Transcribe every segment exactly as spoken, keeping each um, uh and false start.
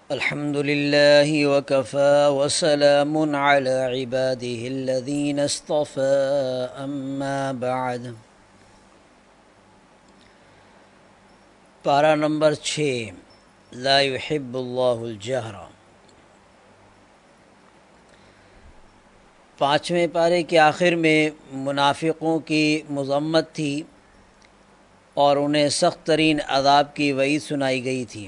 الحمد لله وكفى وسلام على عباده الذين اصطفى أما بعد۔ پارہ نمبر چھ، لا يحب اللہ الجہر۔ پانچویں پارے کے آخر میں منافقوں کی مذمت تھی اور انہیں سخت ترین عذاب کی وعید سنائی گئی تھی۔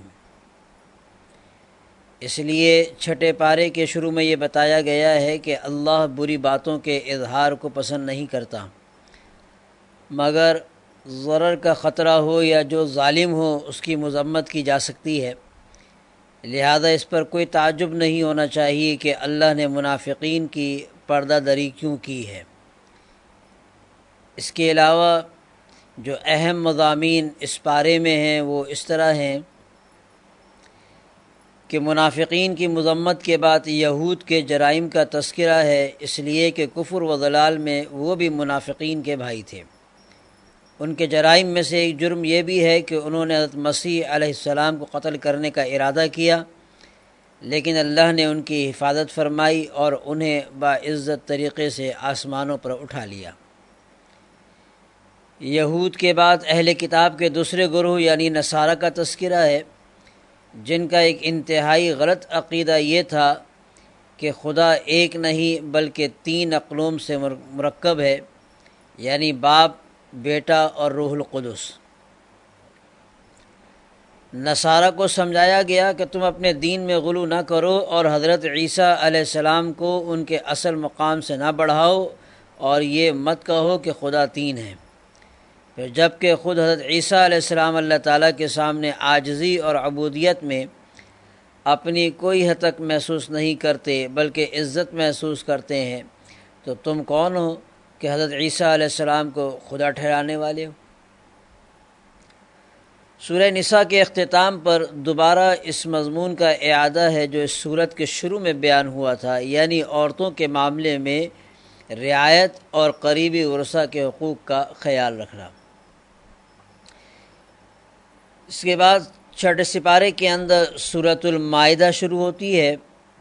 اس لیے چھٹے پارے کے شروع میں یہ بتایا گیا ہے کہ اللہ بری باتوں کے اظہار کو پسند نہیں کرتا، مگر ضرر کا خطرہ ہو یا جو ظالم ہو اس کی مذمت کی جا سکتی ہے، لہذا اس پر کوئی تعجب نہیں ہونا چاہیے کہ اللہ نے منافقین کی پردہ دری کیوں کی ہے۔ اس کے علاوہ جو اہم مضامین اس پارے میں ہیں وہ اس طرح ہیں کہ منافقین کی مذمت کے بعد یہود کے جرائم کا تذکرہ ہے، اس لیے کہ کفر و ضلال میں وہ بھی منافقین کے بھائی تھے۔ ان کے جرائم میں سے ایک جرم یہ بھی ہے کہ انہوں نے حضرت مسیح علیہ السلام کو قتل کرنے کا ارادہ کیا، لیکن اللہ نے ان کی حفاظت فرمائی اور انہیں باعزت طریقے سے آسمانوں پر اٹھا لیا۔ یہود کے بعد اہل کتاب کے دوسرے گروہ یعنی نصارہ کا تذکرہ ہے، جن کا ایک انتہائی غلط عقیدہ یہ تھا کہ خدا ایک نہیں بلکہ تین اقلوم سے مرکب ہے، یعنی باپ، بیٹا اور روح القدس۔ نصارہ کو سمجھایا گیا کہ تم اپنے دین میں غلو نہ کرو اور حضرت عیسیٰ علیہ السلام کو ان کے اصل مقام سے نہ بڑھاؤ، اور یہ مت کہو کہ خدا تین ہے، پھر جب کہ خود حضرت عیسیٰ علیہ السلام اللہ تعالیٰ کے سامنے عاجزی اور عبودیت میں اپنی کوئی حد تک محسوس نہیں کرتے بلکہ عزت محسوس کرتے ہیں، تو تم کون ہو کہ حضرت عیسیٰ علیہ السلام کو خدا ٹھہرانے والے ہو؟ سورہ نساء کے اختتام پر دوبارہ اس مضمون کا اعادہ ہے جو اس سورت کے شروع میں بیان ہوا تھا، یعنی عورتوں کے معاملے میں رعایت اور قریبی ورثہ کے حقوق کا خیال رکھنا۔ اس کے بعد چھٹے سپارے کے اندر سورۃ المائدہ شروع ہوتی ہے۔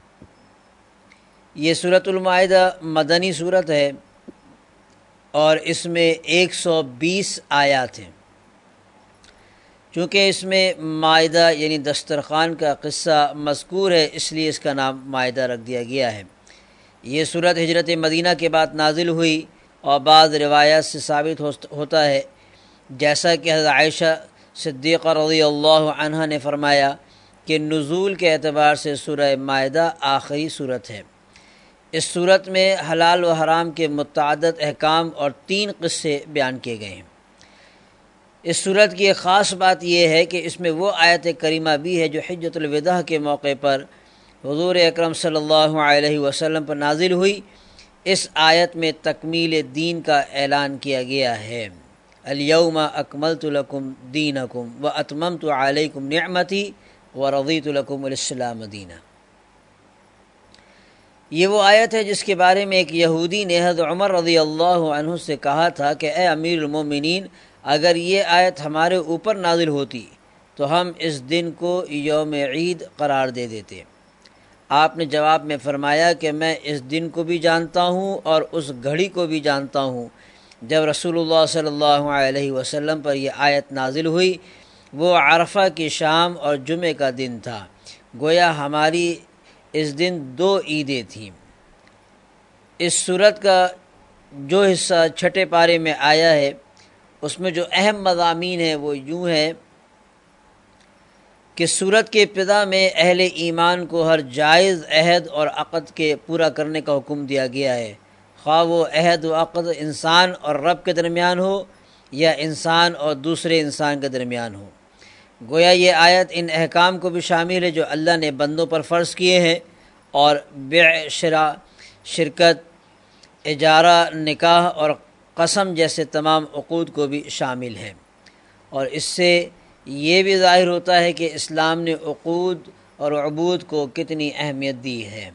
یہ سورۃ المائدہ مدنی سورت ہے اور اس میں ایک سو بیس آیات ہیں۔ چونکہ اس میں مائدہ یعنی دسترخوان کا قصہ مذکور ہے، اس لیے اس کا نام مائدہ رکھ دیا گیا ہے۔ یہ سورت ہجرت مدینہ کے بعد نازل ہوئی اور بعض روایات سے ثابت ہوتا ہے، جیسا کہ حضرت عائشہ صدیقہ رضی اللہ عنہا نے فرمایا کہ نزول کے اعتبار سے سورہ مائدہ آخری سورت ہے۔ اس سورت میں حلال و حرام کے متعدد احکام اور تین قصے بیان کیے گئے ہیں۔ اس سورت کی ایک خاص بات یہ ہے کہ اس میں وہ آیت کریمہ بھی ہے جو حجۃ الوداع کے موقع پر حضور اکرم صلی اللہ علیہ وسلم پر نازل ہوئی۔ اس آیت میں تکمیل دین کا اعلان کیا گیا ہے، الیوم اکملت لکم دینکم واتممت علیکم نعمتی ورضیت لکم الاسلام دینا۔ یہ وہ آیت ہے جس کے بارے میں ایک یہودی نے حضرت عمر رضی اللہ عنہ سے کہا تھا کہ اے امیر المومنین، اگر یہ آیت ہمارے اوپر نازل ہوتی تو ہم اس دن کو یوم عید قرار دے دیتے۔ آپ نے جواب میں فرمایا کہ میں اس دن کو بھی جانتا ہوں اور اس گھڑی کو بھی جانتا ہوں جب رسول اللہ صلی اللہ علیہ وسلم پر یہ آیت نازل ہوئی۔ وہ عرفہ کی شام اور جمعہ کا دن تھا، گویا ہماری اس دن دو عیدیں تھیں۔ اس سورت کا جو حصہ چھٹے پارے میں آیا ہے اس میں جو اہم مضامین ہیں وہ یوں ہے کہ سورت کے ابتدا میں اہل ایمان کو ہر جائز عہد اور عقد کے پورا کرنے کا حکم دیا گیا ہے، خواہ وہ عہد و عقد انسان اور رب کے درمیان ہو یا انسان اور دوسرے انسان کے درمیان ہو۔ گویا یہ آیت ان احکام کو بھی شامل ہے جو اللہ نے بندوں پر فرض کیے ہیں، اور بیع، شراء، شرکت، اجارہ، نکاح اور قسم جیسے تمام عقود کو بھی شامل ہے۔ اور اس سے یہ بھی ظاہر ہوتا ہے کہ اسلام نے عقود اور عبود کو کتنی اہمیت دی ہے۔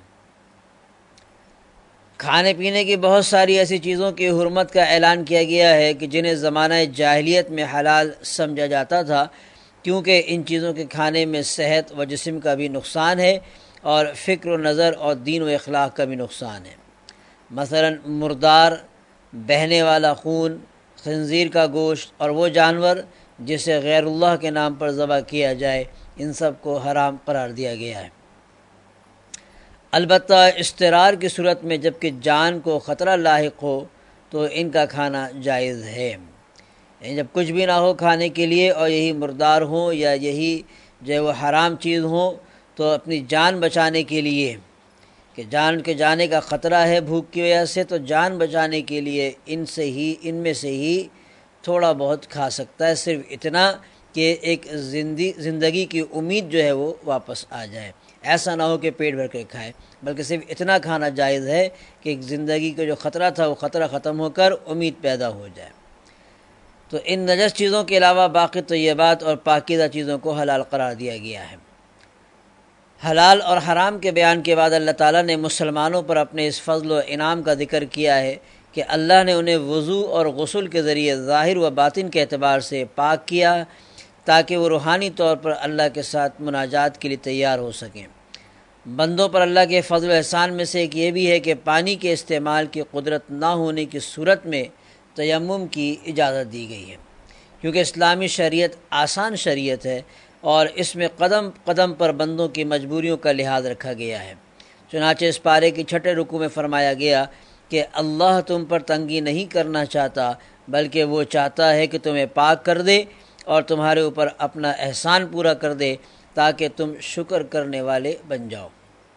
کھانے پینے کی بہت ساری ایسی چیزوں کی حرمت کا اعلان کیا گیا ہے کہ جنہیں زمانہ جاہلیت میں حلال سمجھا جاتا تھا، کیونکہ ان چیزوں کے کھانے میں صحت و جسم کا بھی نقصان ہے اور فکر و نظر اور دین و اخلاق کا بھی نقصان ہے۔ مثلا مردار، بہنے والا خون، خنزیر کا گوشت اور وہ جانور جسے غیر اللہ کے نام پر ذبح کیا جائے، ان سب کو حرام قرار دیا گیا ہے۔ البتہ اضطرار کی صورت میں جب کہ جان کو خطرہ لاحق ہو تو ان کا کھانا جائز ہے، یعنی جب کچھ بھی نہ ہو کھانے کے لیے اور یہی مردار ہوں یا یہی جو ہے وہ حرام چیز ہوں، تو اپنی جان بچانے کے لیے کہ جان کے جانے کا خطرہ ہے بھوک کی وجہ سے، تو جان بچانے کے لیے ان سے ہی ان میں سے ہی تھوڑا بہت کھا سکتا ہے، صرف اتنا کہ ایک زندگی زندگی کی امید جو ہے وہ واپس آ جائے۔ ایسا نہ ہو کہ پیٹ بھر کے کھائے، بلکہ صرف اتنا کھانا جائز ہے کہ ایک زندگی کا جو خطرہ تھا وہ خطرہ ختم ہو کر امید پیدا ہو جائے۔ تو ان نجس چیزوں کے علاوہ باقی طیبات اور پاکیزہ چیزوں کو حلال قرار دیا گیا ہے۔ حلال اور حرام کے بیان کے بعد اللہ تعالیٰ نے مسلمانوں پر اپنے اس فضل و انعام کا ذکر کیا ہے کہ اللہ نے انہیں وضو اور غسل کے ذریعے ظاہر و باطن کے اعتبار سے پاک کیا تاکہ وہ روحانی طور پر اللہ کے ساتھ مناجات کے لیے تیار ہو سکیں۔ بندوں پر اللہ کے فضل و احسان میں سے ایک یہ بھی ہے کہ پانی کے استعمال کی قدرت نہ ہونے کی صورت میں تیمم کی اجازت دی گئی ہے، کیونکہ اسلامی شریعت آسان شریعت ہے اور اس میں قدم قدم پر بندوں کی مجبوریوں کا لحاظ رکھا گیا ہے۔ چنانچہ اس پارے کی چھٹے رکوع میں فرمایا گیا کہ اللہ تم پر تنگی نہیں کرنا چاہتا، بلکہ وہ چاہتا ہے کہ تمہیں پاک کر دے اور تمہارے اوپر اپنا احسان پورا کر دے تاکہ تم شکر کرنے والے بن جاؤ۔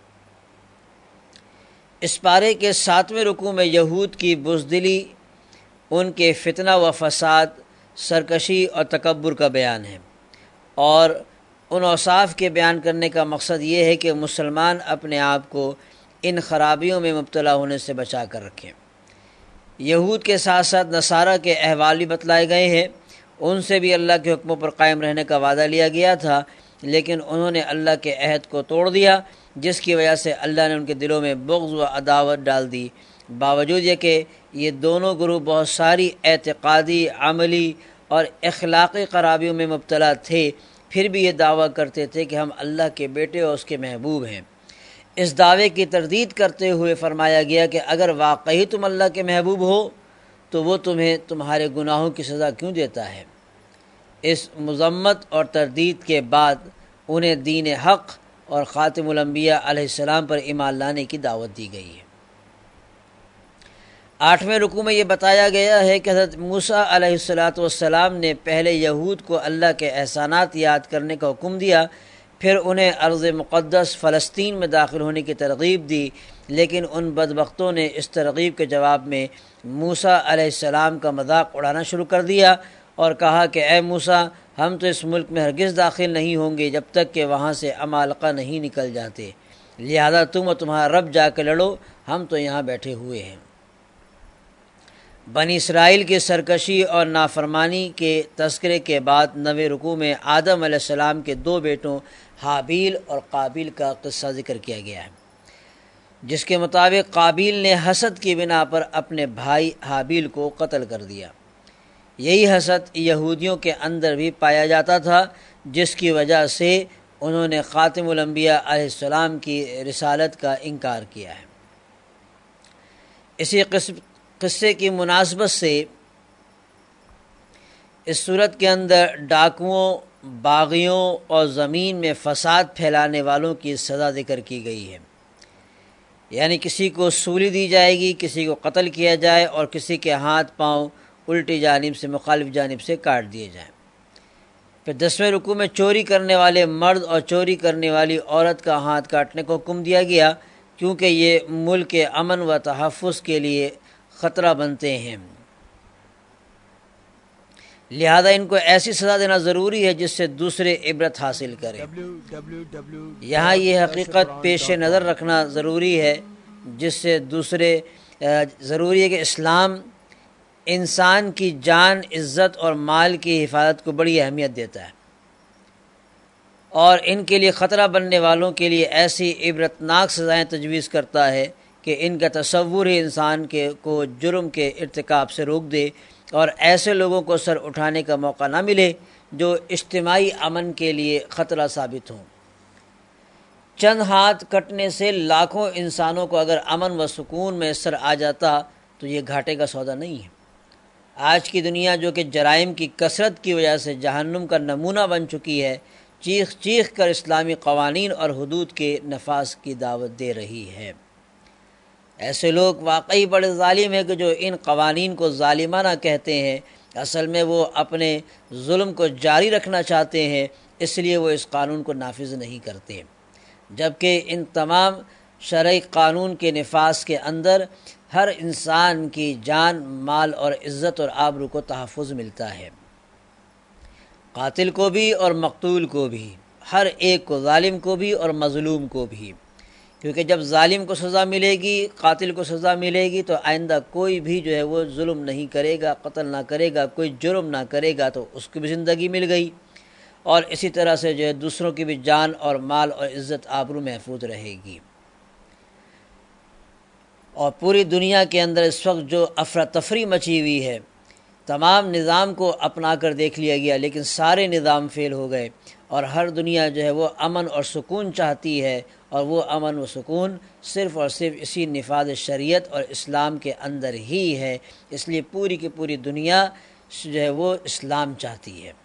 اس پارے کے ساتویں رکوع میں یہود کی بزدلی، ان کے فتنہ و فساد، سرکشی اور تکبر کا بیان ہے، اور ان اوصاف کے بیان کرنے کا مقصد یہ ہے کہ مسلمان اپنے آپ کو ان خرابیوں میں مبتلا ہونے سے بچا کر رکھیں۔ یہود کے ساتھ ساتھ نصارہ کے احوال بھی بتلائے گئے ہیں۔ ان سے بھی اللہ کے حکموں پر قائم رہنے کا وعدہ لیا گیا تھا، لیکن انہوں نے اللہ کے عہد کو توڑ دیا، جس کی وجہ سے اللہ نے ان کے دلوں میں بغض و عداوت ڈال دی۔ باوجود یہ کہ یہ دونوں گروہ بہت ساری اعتقادی، عملی اور اخلاقی خرابیوں میں مبتلا تھے، پھر بھی یہ دعویٰ کرتے تھے کہ ہم اللہ کے بیٹے اور اس کے محبوب ہیں۔ اس دعوے کی تردید کرتے ہوئے فرمایا گیا کہ اگر واقعی تم اللہ کے محبوب ہو تو وہ تمہیں تمہارے گناہوں کی سزا کیوں دیتا ہے؟ اس مذمت اور تردید کے بعد انہیں دین حق اور خاتم الانبیاء علیہ السلام پر ایمان لانے کی دعوت دی گئی ہے۔ آٹھویں رکوع میں یہ بتایا گیا ہے کہ حضرت موسیٰ علیہ الصلاۃ والسلام نے پہلے یہود کو اللہ کے احسانات یاد کرنے کا حکم دیا، پھر انہیں ارض مقدس فلسطین میں داخل ہونے کی ترغیب دی، لیکن ان بدبختوں نے اس ترغیب کے جواب میں موسیٰ علیہ السلام کا مذاق اڑانا شروع کر دیا اور کہا کہ اے موسیٰ، ہم تو اس ملک میں ہرگز داخل نہیں ہوں گے جب تک کہ وہاں سے عمالقہ نہیں نکل جاتے، لہذا تم اور تمہارا رب جا کے لڑو، ہم تو یہاں بیٹھے ہوئے ہیں۔ بنی اسرائیل کی سرکشی اور نافرمانی کے تذکرے کے بعد نویں رکوع میں آدم علیہ السلام کے دو بیٹوں حابیل اور قابیل کا قصہ ذکر کیا گیا ہے، جس کے مطابق قابیل نے حسد کی بنا پر اپنے بھائی حابیل کو قتل کر دیا۔ یہی حسد یہودیوں کے اندر بھی پایا جاتا تھا، جس کی وجہ سے انہوں نے خاتم الانبیاء علیہ السلام کی رسالت کا انکار کیا ہے۔ اسی قسم قصے کی مناسبت سے اس صورت کے اندر ڈاکوؤں، باغیوں اور زمین میں فساد پھیلانے والوں کی سزا ذکر کی گئی ہے، یعنی کسی کو سولی دی جائے گی، کسی کو قتل کیا جائے اور کسی کے ہاتھ پاؤں الٹی جانب سے مخالف جانب سے کاٹ دیے جائیں۔ پھر دسویں رکوع میں چوری کرنے والے مرد اور چوری کرنے والی عورت کا ہاتھ کاٹنے کو حکم دیا گیا، کیونکہ یہ ملک کے امن و تحفظ کے لیے خطرہ بنتے ہیں، لہذا ان کو ایسی سزا دینا ضروری ہے جس سے دوسرے عبرت حاصل کریں۔ یہاں یہ حقیقت پیش نظر رکھنا ضروری ہے جس سے دوسرے ضروری ہے کہ اسلام انسان کی جان، عزت اور مال کی حفاظت کو بڑی اہمیت دیتا ہے، اور ان کے لیے خطرہ بننے والوں کے لیے ایسی عبرتناک سزائیں تجویز کرتا ہے کہ ان کا تصور ہی انسان کے کو جرم کے ارتکاب سے روک دے اور ایسے لوگوں کو سر اٹھانے کا موقع نہ ملے جو اجتماعی امن کے لیے خطرہ ثابت ہوں۔ چند ہاتھ کٹنے سے لاکھوں انسانوں کو اگر امن و سکون میسر آ جاتا تو یہ گھاٹے کا سودا نہیں ہے۔ آج کی دنیا جو کہ جرائم کی کثرت کی وجہ سے جہنم کا نمونہ بن چکی ہے، چیخ چیخ کر اسلامی قوانین اور حدود کے نفاذ کی دعوت دے رہی ہے۔ ایسے لوگ واقعی بڑے ظالم ہیں کہ جو ان قوانین کو ظالمانہ کہتے ہیں، اصل میں وہ اپنے ظلم کو جاری رکھنا چاہتے ہیں، اس لیے وہ اس قانون کو نافذ نہیں کرتے، جبکہ ان تمام شرعی قانون کے نفاذ کے اندر ہر انسان کی جان، مال اور عزت اور آبرو کو تحفظ ملتا ہے، قاتل کو بھی اور مقتول کو بھی، ہر ایک کو، ظالم کو بھی اور مظلوم کو بھی، کیونکہ جب ظالم کو سزا ملے گی، قاتل کو سزا ملے گی تو آئندہ کوئی بھی جو ہے وہ ظلم نہیں کرے گا، قتل نہ کرے گا، کوئی جرم نہ کرے گا تو اس کی بھی زندگی مل گئی، اور اسی طرح سے جو ہے دوسروں کی بھی جان اور مال اور عزت آبرو محفوظ رہے گی۔ اور پوری دنیا کے اندر اس وقت جو افراتفری مچی ہوئی ہے، تمام نظام کو اپنا کر دیکھ لیا گیا لیکن سارے نظام فیل ہو گئے، اور ہر دنیا جو ہے وہ امن اور سکون چاہتی ہے، اور وہ امن و سکون صرف اور صرف اسی نفاذ شریعت اور اسلام کے اندر ہی ہے، اس لیے پوری کی پوری دنیا جو ہے وہ اسلام چاہتی ہے۔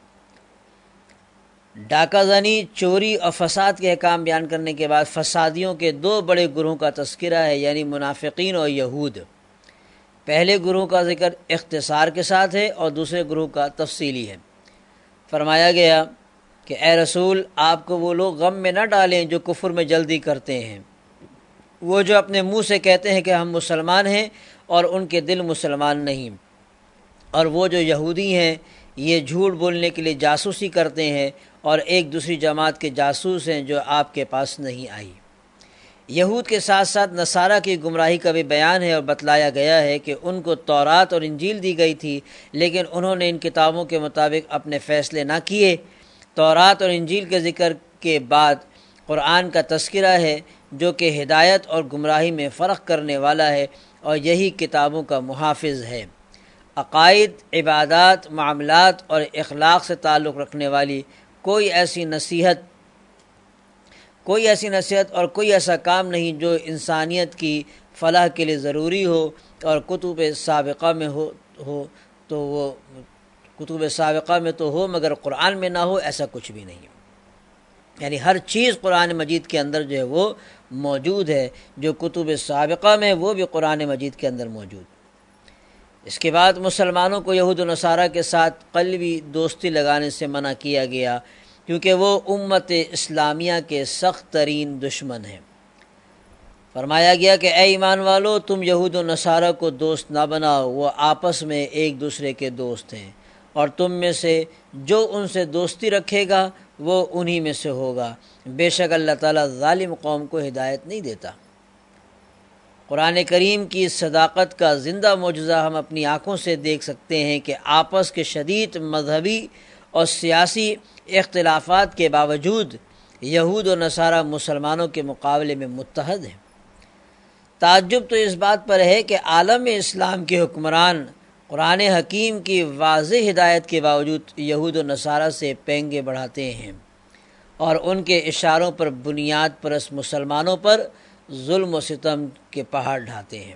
ڈاکہ زنی، چوری اور فساد کے احکام بیان کرنے کے بعد فسادیوں کے دو بڑے گروہوں کا تذکرہ ہے، یعنی منافقین اور یہود۔ پہلے گروہ کا ذکر اختصار کے ساتھ ہے اور دوسرے گروہ کا تفصیلی ہے۔ فرمایا گیا کہ اے رسول، آپ کو وہ لوگ غم میں نہ ڈالیں جو کفر میں جلدی کرتے ہیں، وہ جو اپنے منہ سے کہتے ہیں کہ ہم مسلمان ہیں اور ان کے دل مسلمان نہیں، اور وہ جو یہودی ہیں یہ جھوٹ بولنے کے لیے جاسوسی کرتے ہیں اور ایک دوسری جماعت کے جاسوس ہیں جو آپ کے پاس نہیں آئی۔ یہود کے ساتھ ساتھ نصارہ کی گمراہی کا بھی بیان ہے اور بتلایا گیا ہے کہ ان کو تورات اور انجیل دی گئی تھی، لیکن انہوں نے ان کتابوں کے مطابق اپنے فیصلے نہ کیے۔ تورات اور انجیل کے ذکر کے بعد قرآن کا تذکرہ ہے جو کہ ہدایت اور گمراہی میں فرق کرنے والا ہے اور یہی کتابوں کا محافظ ہے۔ عقائد، عبادات، معاملات اور اخلاق سے تعلق رکھنے والی کوئی ایسی نصیحت کوئی ایسی نصیحت اور کوئی ایسا کام نہیں جو انسانیت کی فلاح کے لیے ضروری ہو اور کتب سابقہ میں ہو ہو تو وہ کتب سابقہ میں تو ہو مگر قرآن میں نہ ہو، ایسا کچھ بھی نہیں۔ یعنی ہر چیز قرآن مجید کے اندر جو ہے وہ موجود ہے، جو کتب سابقہ میں وہ بھی قرآن مجید کے اندر موجود۔ اس کے بعد مسلمانوں کو یہود و نصارہ کے ساتھ قلبی دوستی لگانے سے منع کیا گیا، کیونکہ وہ امت اسلامیہ کے سخت ترین دشمن ہیں۔ فرمایا گیا کہ اے ایمان والو، تم یہود و نصارہ کو دوست نہ بناؤ، وہ آپس میں ایک دوسرے کے دوست ہیں، اور تم میں سے جو ان سے دوستی رکھے گا وہ انہی میں سے ہوگا، بے شک اللہ تعالیٰ ظالم قوم کو ہدایت نہیں دیتا۔ قرآن کریم کی صداقت کا زندہ معجزہ ہم اپنی آنکھوں سے دیکھ سکتے ہیں کہ آپس کے شدید مذہبی اور سیاسی اختلافات کے باوجود یہود و نصارہ مسلمانوں کے مقابلے میں متحد ہیں۔ تعجب تو اس بات پر ہے کہ عالم اسلام کے حکمران قرآن حکیم کی واضح ہدایت کے باوجود یہود و نصارہ سے پینگے بڑھاتے ہیں اور ان کے اشاروں پر بنیاد پرست مسلمانوں پر ظلم و ستم کے پہاڑ ڈھاتے ہیں۔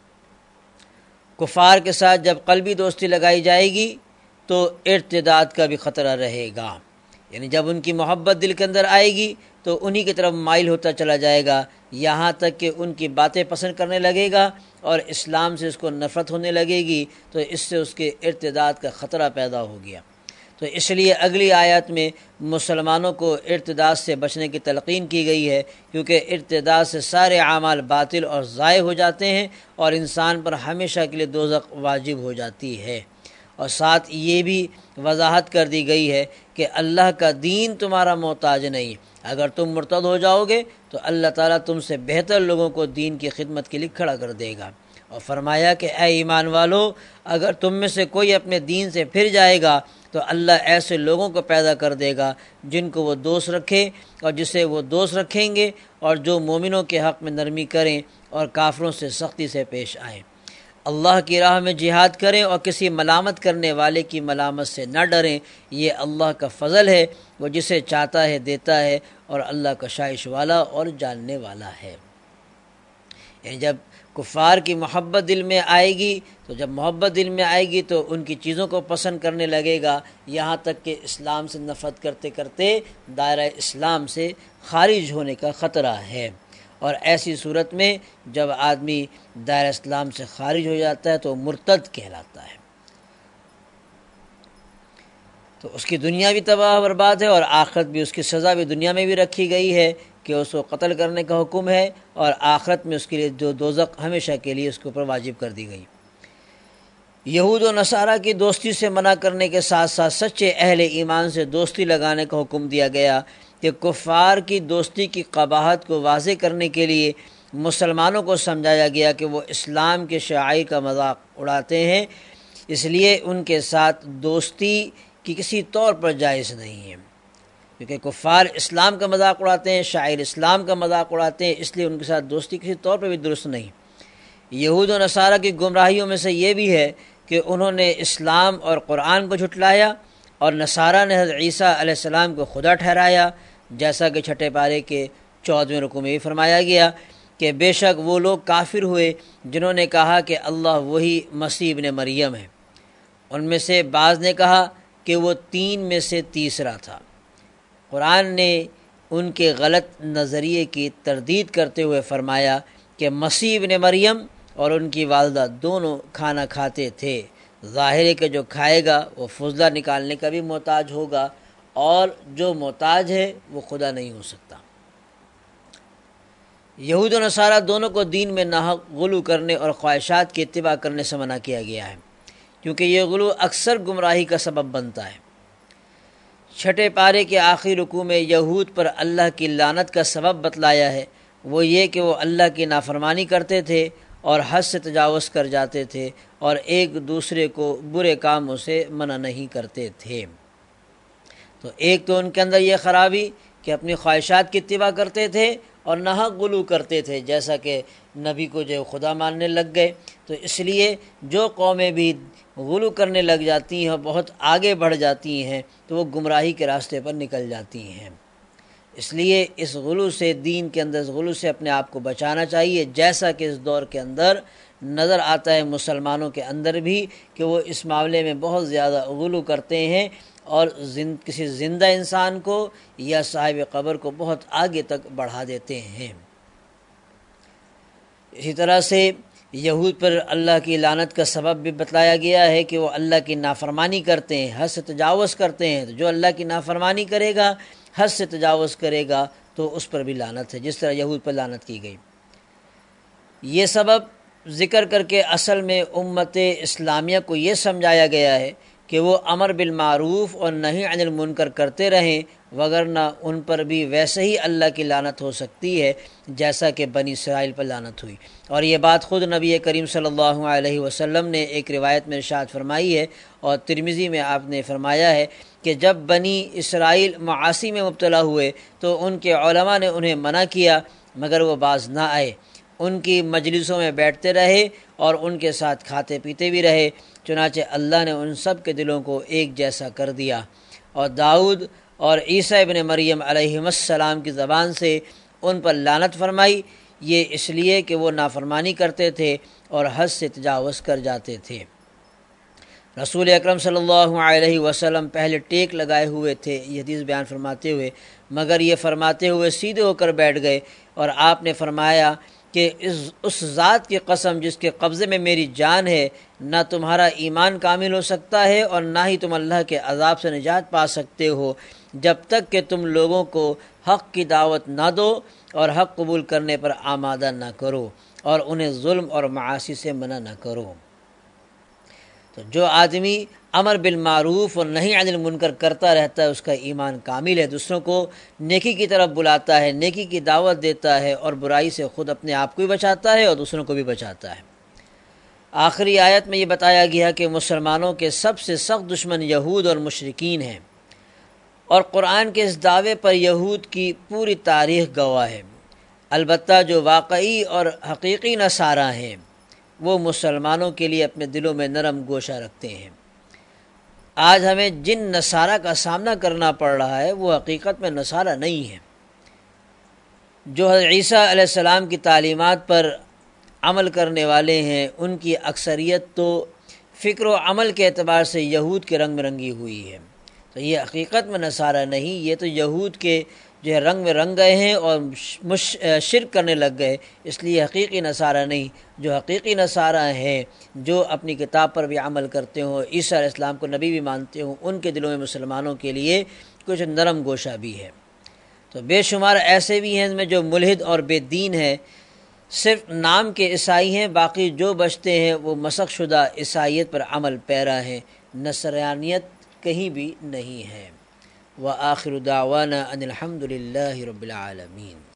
کفار کے ساتھ جب قلبی دوستی لگائی جائے گی تو ارتداد کا بھی خطرہ رہے گا، یعنی جب ان کی محبت دل کے اندر آئے گی تو انہی کی طرف مائل ہوتا چلا جائے گا، یہاں تک کہ ان کی باتیں پسند کرنے لگے گا اور اسلام سے اس کو نفرت ہونے لگے گی، تو اس سے اس کے ارتداد کا خطرہ پیدا ہو گیا۔ تو اس لیے اگلی آیات میں مسلمانوں کو ارتداد سے بچنے کی تلقین کی گئی ہے، کیونکہ ارتداد سے سارے اعمال باطل اور ضائع ہو جاتے ہیں اور انسان پر ہمیشہ کے لیے دوزخ واجب ہو جاتی ہے۔ اور ساتھ یہ بھی وضاحت کر دی گئی ہے کہ اللہ کا دین تمہارا محتاج نہیں، اگر تم مرتد ہو جاؤ گے تو اللہ تعالیٰ تم سے بہتر لوگوں کو دین کی خدمت کے لیے کھڑا کر دے گا۔ اور فرمایا کہ اے ایمان والو، اگر تم میں سے کوئی اپنے دین سے پھر جائے گا تو اللہ ایسے لوگوں کو پیدا کر دے گا جن کو وہ دوست رکھے اور جسے وہ دوست رکھیں گے، اور جو مومنوں کے حق میں نرمی کریں اور کافروں سے سختی سے پیش آئیں۔ اللہ کی راہ میں جہاد کریں اور کسی ملامت کرنے والے کی ملامت سے نہ ڈریں، یہ اللہ کا فضل ہے، وہ جسے چاہتا ہے دیتا ہے، اور اللہ کا شائش والا اور جاننے والا ہے۔ یعنی جب کفار کی محبت دل میں آئے گی، تو جب محبت دل میں آئے گی تو ان کی چیزوں کو پسند کرنے لگے گا، یہاں تک کہ اسلام سے نفرت کرتے کرتے دائرہ اسلام سے خارج ہونے کا خطرہ ہے۔ اور ایسی صورت میں جب آدمی دائرہ اسلام سے خارج ہو جاتا ہے تو مرتد کہلاتا ہے، تو اس کی دنیا بھی تباہ برباد ہے اور آخرت بھی، اس کی سزا بھی دنیا میں بھی رکھی گئی ہے کہ اس کو قتل کرنے کا حکم ہے، اور آخرت میں اس کے لیے جو دوزخ ہمیشہ کے لیے اس کے اوپر واجب کر دی گئی۔ یہود و نصارہ کی دوستی سے منع کرنے کے ساتھ ساتھ سچے اہل ایمان سے دوستی لگانے کا حکم دیا گیا کہ کفار کی دوستی کی قباحت کو واضح کرنے کے لیے مسلمانوں کو سمجھایا گیا کہ وہ اسلام کے شعائر کا مذاق اڑاتے ہیں، اس لیے ان کے ساتھ دوستی کی کسی طور پر جائز نہیں ہے، کیونکہ کفار اسلام کا مذاق اڑاتے ہیں، شاعر اسلام کا مذاق اڑاتے ہیں، اس لیے ان کے ساتھ دوستی کسی طور پر بھی درست نہیں۔ یہود و نصارہ کی گمراہیوں میں سے یہ بھی ہے کہ انہوں نے اسلام اور قرآن کو جھٹلایا، اور نصارہ نے حضرت عیسیٰ علیہ السلام کو خدا ٹھہرایا، جیسا کہ چھٹے پارے کے چودھویں رکوع میں بھی فرمایا گیا کہ بے شک وہ لوگ کافر ہوئے جنہوں نے کہا کہ اللہ وہی مسیح ابن مریم ہے۔ ان میں سے بعض نے کہا کہ وہ تین میں سے تیسرا تھا۔ قرآن نے ان کے غلط نظریے کی تردید کرتے ہوئے فرمایا کہ مسیح ابن مریم اور ان کی والدہ دونوں کھانا کھاتے تھے، ظاہر ہے کہ جو کھائے گا وہ فضلہ نکالنے کا بھی محتاج ہوگا، اور جو محتاج ہے وہ خدا نہیں ہو سکتا۔ یہود و نصارہ دونوں کو دین میں ناحق غلو کرنے اور خواہشات کی اتباع کرنے سے منع کیا گیا ہے، کیونکہ یہ غلو اکثر گمراہی کا سبب بنتا ہے۔ چھٹے پارے کے آخری رکوع میں یہود پر اللہ کی لعنت کا سبب بتلایا ہے، وہ یہ کہ وہ اللہ کی نافرمانی کرتے تھے اور حد سے تجاوز کر جاتے تھے، اور ایک دوسرے کو برے کاموں سے منع نہیں کرتے تھے۔ تو ایک تو ان کے اندر یہ خرابی کہ اپنی خواہشات کی اتباع کرتے تھے اور ناحق غلو کرتے تھے، جیسا کہ نبی کو جو خدا ماننے لگ گئے۔ تو اس لیے جو قومیں بھی غلو کرنے لگ جاتی ہیں اور بہت آگے بڑھ جاتی ہیں تو وہ گمراہی کے راستے پر نکل جاتی ہیں۔ اس لیے اس غلو سے، دین کے اندر اس غلو سے اپنے آپ کو بچانا چاہیے، جیسا کہ اس دور کے اندر نظر آتا ہے مسلمانوں کے اندر بھی کہ وہ اس معاملے میں بہت زیادہ غلو کرتے ہیں، اور زند کسی زندہ انسان کو یا صاحب قبر کو بہت آگے تک بڑھا دیتے ہیں۔ اسی طرح سے یہود پر اللہ کی لعنت کا سبب بھی بتلایا گیا ہے کہ وہ اللہ کی نافرمانی کرتے ہیں، حد سے تجاوز کرتے ہیں۔ تو جو اللہ کی نافرمانی کرے گا، حد سے تجاوز کرے گا، تو اس پر بھی لعنت ہے، جس طرح یہود پر لعنت کی گئی۔ یہ سبب ذکر کر کے اصل میں امت اسلامیہ کو یہ سمجھایا گیا ہے کہ وہ امر بالمعروف اور نہی عن المنکر کرتے رہیں، وگرنہ ان پر بھی ویسے ہی اللہ کی لعنت ہو سکتی ہے جیسا کہ بنی اسرائیل پر لعنت ہوئی۔ اور یہ بات خود نبی کریم صلی اللہ علیہ وسلم نے ایک روایت میں ارشاد فرمائی ہے، اور ترمذی میں آپ نے فرمایا ہے کہ جب بنی اسرائیل معاصی میں مبتلا ہوئے تو ان کے علماء نے انہیں منع کیا، مگر وہ باز نہ آئے، ان کی مجلسوں میں بیٹھتے رہے اور ان کے ساتھ کھاتے پیتے بھی رہے، چنانچہ اللہ نے ان سب کے دلوں کو ایک جیسا کر دیا، اور داؤد اور عیسیٰ ابن مریم علیہ السلام کی زبان سے ان پر لعنت فرمائی، یہ اس لیے کہ وہ نافرمانی کرتے تھے اور حد سے تجاوز کر جاتے تھے۔ رسول اکرم صلی اللہ علیہ وسلم پہلے ٹیک لگائے ہوئے تھے یہ حدیث بیان فرماتے ہوئے، مگر یہ فرماتے ہوئے سیدھے ہو کر بیٹھ گئے، اور آپ نے فرمایا کہ اس اس ذات کی قسم جس کے قبضے میں میری جان ہے، نہ تمہارا ایمان کامل ہو سکتا ہے اور نہ ہی تم اللہ کے عذاب سے نجات پا سکتے ہو جب تک کہ تم لوگوں کو حق کی دعوت نہ دو اور حق قبول کرنے پر آمادہ نہ کرو، اور انہیں ظلم اور معاصی سے منع نہ کرو۔ تو جو آدمی امر بالمعروف اور نہی عن المنکر کرتا رہتا ہے اس کا ایمان کامل ہے، دوسروں کو نیکی کی طرف بلاتا ہے، نیکی کی دعوت دیتا ہے، اور برائی سے خود اپنے آپ کو بھی بچاتا ہے اور دوسروں کو بھی بچاتا ہے۔ آخری آیت میں یہ بتایا گیا کہ مسلمانوں کے سب سے سخت دشمن یہود اور مشرکین ہیں، اور قرآن کے اس دعوے پر یہود کی پوری تاریخ گواہ ہے۔ البتہ جو واقعی اور حقیقی نصارہ ہیں وہ مسلمانوں کے لیے اپنے دلوں میں نرم گوشہ رکھتے ہیں۔ آج ہمیں جن نصارہ کا سامنا کرنا پڑ رہا ہے وہ حقیقت میں نصارہ نہیں ہیں، جو حضرت عیسیٰ علیہ السلام کی تعلیمات پر عمل کرنے والے ہیں ان کی اکثریت تو فکر و عمل کے اعتبار سے یہود کے رنگ میں رنگی ہوئی ہے۔ تو یہ حقیقت میں نصارہ نہیں، یہ تو یہود کے جو ہے رنگ میں رنگ گئے ہیں اور مش شرک کرنے لگ گئے، اس لیے حقیقی نصارہ نہیں۔ جو حقیقی نصارہ ہیں، جو اپنی کتاب پر بھی عمل کرتے ہوں، عیسیٰ علیہ السلام کو نبی بھی مانتے ہوں، ان کے دلوں میں مسلمانوں کے لیے کچھ نرم گوشہ بھی ہے۔ تو بے شمار ایسے بھی ہیں ان میں جو ملحد اور بے دین ہیں، صرف نام کے عیسائی ہیں، باقی جو بچتے ہیں وہ مسخ شدہ عیسائیت پر عمل پیرا ہیں، نصرانیت کہیں بھی نہیں ہے۔ وآخر دعوانا ان الحمد للہ رب العالمین۔